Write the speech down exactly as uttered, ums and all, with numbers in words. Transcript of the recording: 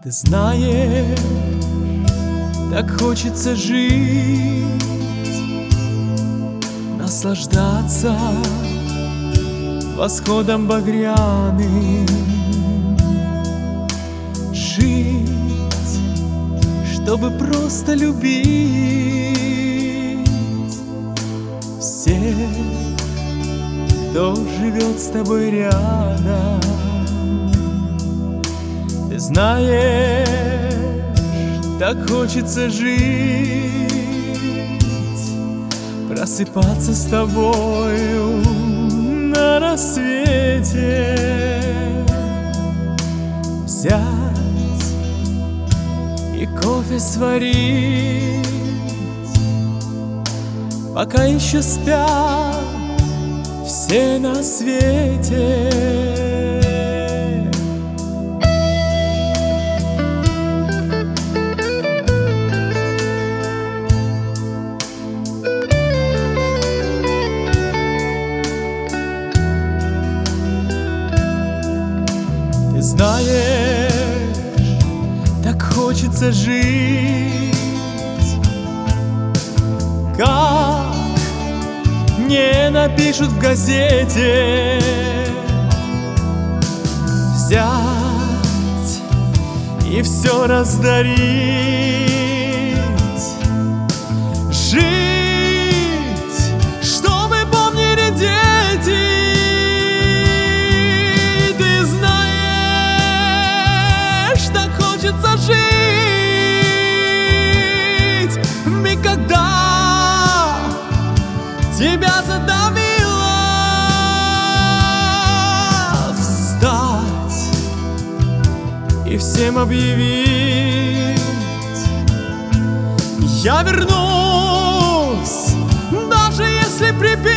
Ты знаешь, так хочется жить, наслаждаться восходом багряным, жить, чтобы просто любить всех, кто живет с тобой рядом. Ты знаешь, так хочется жить, просыпаться с тобою на рассвете, взять и кофе сварить, пока еще спят все на свете. Ты знаешь, так хочется жить, как не напишут в газете, взять и все раздарить, жить, чтобы помнили дети. Ты знаешь, так хочется жить в миг, когда тебя задавило, встать и всем объявить: я вернусь, даже если припять.